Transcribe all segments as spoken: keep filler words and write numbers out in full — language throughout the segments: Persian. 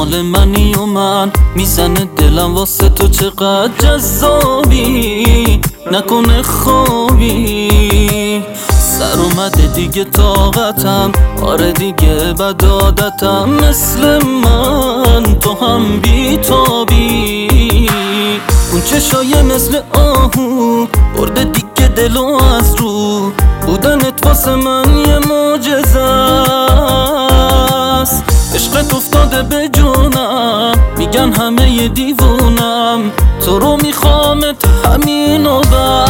مال منی و من میزنه دلم واسه تو چقدر جذابی، نکنه خوابی. سر اومده دیگه طاقتم، آره دیگه بد عادتم، مثل من تو هم بیتابی. اون چشای مثل آهو برده دیگه دلو از رو، بودنت واسه من یه معجزه است. عشقت افتاده به جونم، میگن همه ی دیوونم، تو رو میخوامت همین و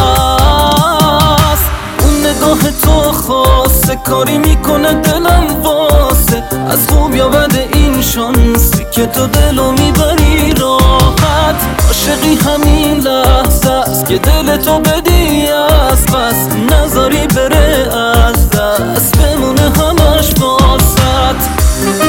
بس. اون نگاه تو خاصه کاری میکنه دلم واسه، از خوب یا بد این شانسی که تو دلو میبری راحت. عاشقی همین لحظه است که دل تو بدی از پس، نذاری بره از دست، بمونه همش واسط.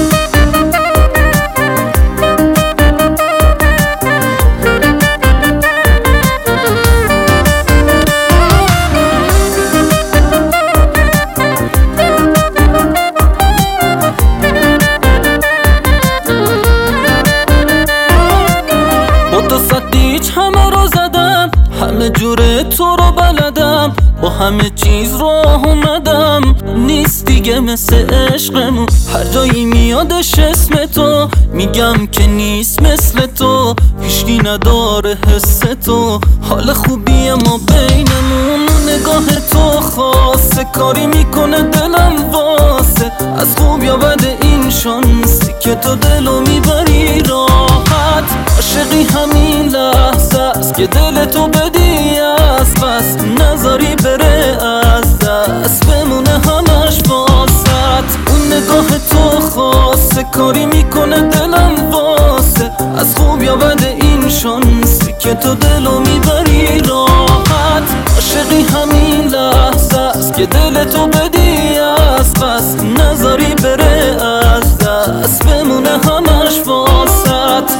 همه رو زدم، همه جوره تو رو بلدم، با همه چیز راه اومدم، نیست دیگه مثل عشقمون. هر جایی میادش اسم تو، میگم که نیست مثل تو، هیچکی نداره حس تو، حال خوبی ما بینمون. نگاه تو خاصه کاری میکنه دلم واسه، از خوب یا بد این شانسی که تو دلو میبری راحت. عاشقی همین لحظه است که دل تو بدی از پس، نذاری بره از دست، بمونه همش واسط. اون نگاه تو خاصه کاری میکنه دلم واسه، از خوب یا بد این شانسی که تو دلو میبری راحت. عاشقی همین لحظه است که دل تو بدی از پس، نذاری بره از دست، بمونه همش واسط.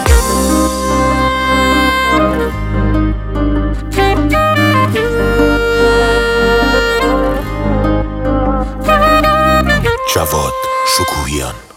جواد شکوهیان.